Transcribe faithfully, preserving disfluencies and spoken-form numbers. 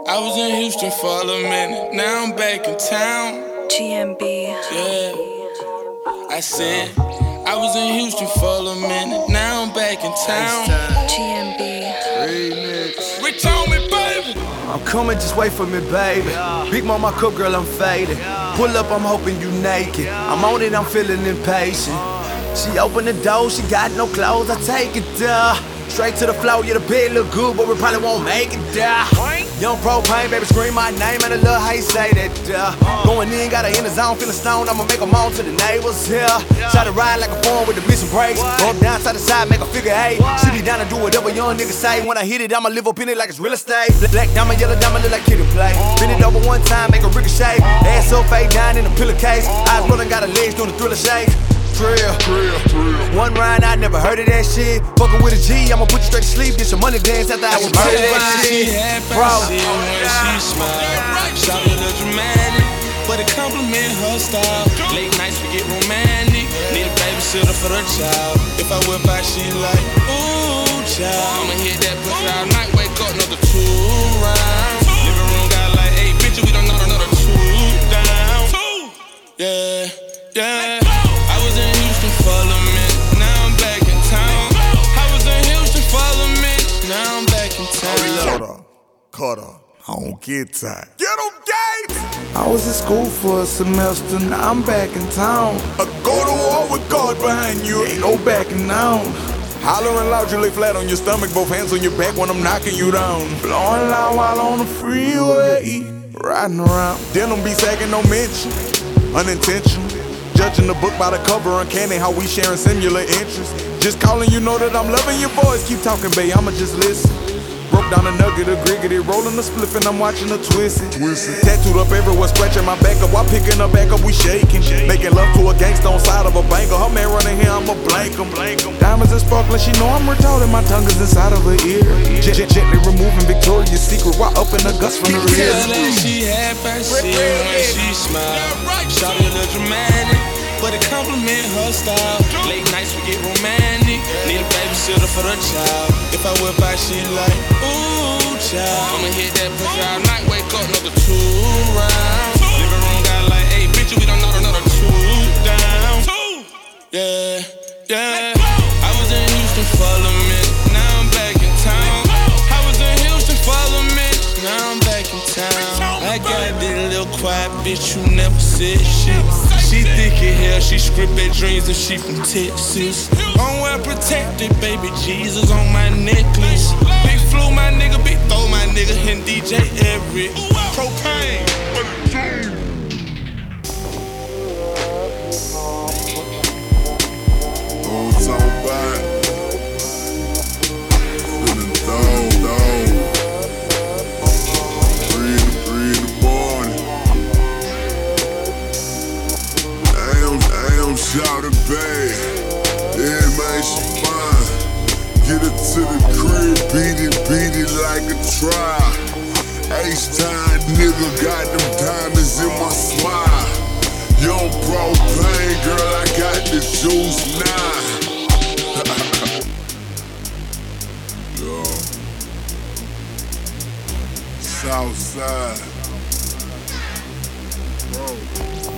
I was in Houston for a minute, now I'm back in town. G M B. Yeah, I said I was in Houston for a minute, now I'm back in town. G M B. Remix. Rich on me, baby. I'm coming, just wait for me, baby. Big mama cup, girl, I'm faded. Pull up, I'm hoping you naked. I'm on it, I'm feeling impatient. She opened the door, she got no clothes, I take it there. Straight to the floor, yeah, the bed look good, but we probably won't make it there. Young propane, baby, scream my name, and I love how you say that there. Going in, got her in the zone, feeling stoned, I'ma make them on to the neighbors here. Try to ride like a phone with the missing brakes. Bump down side to side, make a figure eight. She be down to do whatever young niggas say. When I hit it, I'ma live up in it like it's real estate. Black diamond, yellow diamond, look like kid and play. Bend it over one time, make a ricochet. Ass up, fade down in a pillowcase. Eyes rolling, got her legs doing the thriller shake. Drill. Drill, drill. One rhyme, I never heard of that shit. Fuckin' with a G, I'ma put you straight to sleep. Did some money dance after I was murdered that shit. Bro, see when she smile, shout a little dramatic, but it compliment her style. Late nights we get romantic. Need a babysitter for the child. If I whip out, she like, ooh, child. I'ma hit that pussy all night. Wake up, another two rounds. Living room got like eight bitches. We done knock another two down. Yeah, yeah. I was in Houston for a minute, now I'm back in town. I was in Houston for a minute, now I'm back in town. Cutter, cutter, I don't get tired. Get them gates! I was in school for a semester, now I'm back in town. I go to war with God behind you, ain't no backing down. Hollering loud, you lay flat on your stomach, both hands on your back when I'm knocking you down. Blowing loud while on the freeway, riding around. Denim be sagging, no mention, unintentional. Judging the book by the cover, uncanny how we sharing similar interests. Just calling, you know that I'm loving your voice. Keep talking, babe, I'ma just listen. Broke down a nugget, a griggity, rolling a spliff, and I'm watching her twist it. Tattooed up everywhere, scratching my back up. While picking her back up, we shaking. Making love to a gangsta on side of a banker. Her man running here, I'ma blank him. Diamonds are sparkling, she know I'm retarded. My tongue is inside of her ear. Gently removing Victoria's Secret while up in the guts from the rear. Tell her she had fancy when she smile. Shout a little dramatic, but it compliment her style. Late nights we get romantic. Need a babysitter for the child. If I whip out, she like, ooh, child. I'ma hit that pussy all night. Wake up, another two rounds. Living room got like eight bitches. We done knock another two down. Yeah, yeah. I was in Houston for a minute, now I'm back in town. I was in Houston for a minute, now I'm back in town. I got this little quiet bitch who never said shit. She thick in hair, she scripted dreams and she from Texas. I'm well protected, baby Jesus on my necklace. Big flu, my nigga, big throw, my nigga, and D J Everett. Propane. Oh, it's all back. Feeling down, down. Three in the, three in the morning. I am, I am shouting babe. Yeah, man, she fine. Get her to the crib, beat it, beat it like a trial. H-time nigga got them diamonds in my smile. Young propane, girl, I got the juice now. Yo. Southside. Bro.